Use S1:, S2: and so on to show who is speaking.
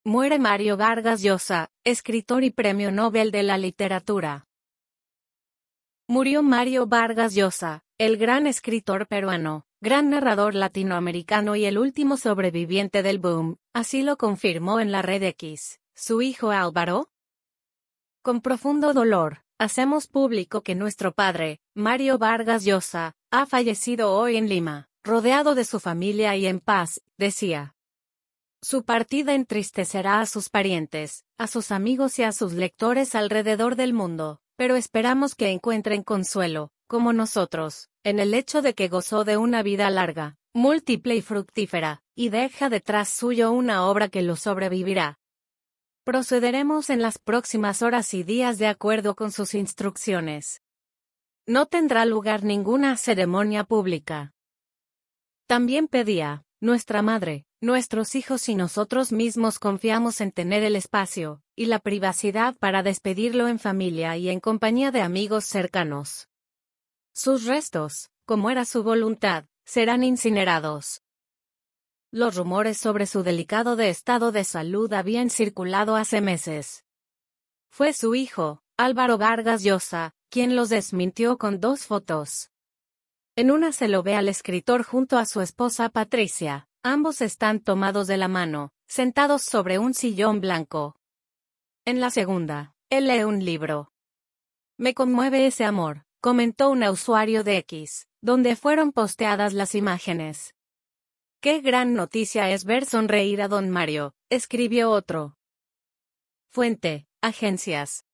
S1: Muere Mario Vargas Llosa, escritor y Premio Nobel de la Literatura. Murió Mario Vargas Llosa, el gran escritor peruano, gran narrador latinoamericano y el último sobreviviente del boom, así lo confirmó en la red X, su hijo Álvaro. Con profundo dolor, hacemos público que nuestro padre, Mario Vargas Llosa, ha fallecido hoy en Lima, rodeado de su familia y en paz, decía. Su partida entristecerá a sus parientes, a sus amigos y a sus lectores alrededor del mundo, pero esperamos que encuentren consuelo, como nosotros, en el hecho de que gozó de una vida larga, múltiple y fructífera, y deja detrás suyo una obra que lo sobrevivirá. Procederemos en las próximas horas y días de acuerdo con sus instrucciones. No tendrá lugar ninguna ceremonia pública. También pedía, nuestra madre, nuestros hijos y nosotros mismos confiamos en tener el espacio y la privacidad para despedirlo en familia y en compañía de amigos cercanos. Sus restos, como era su voluntad, serán incinerados. Los rumores sobre su delicado estado de salud habían circulado hace meses. Fue su hijo, Álvaro Vargas Llosa, quien los desmintió con 2 fotos. En una se lo ve al escritor junto a su esposa Patricia, ambos están tomados de la mano, sentados sobre un sillón blanco. En la segunda, él lee un libro. Me conmueve ese amor, comentó un usuario de X, donde fueron posteadas las imágenes. Qué gran noticia es ver sonreír a don Mario, escribió otro. Fuente, agencias.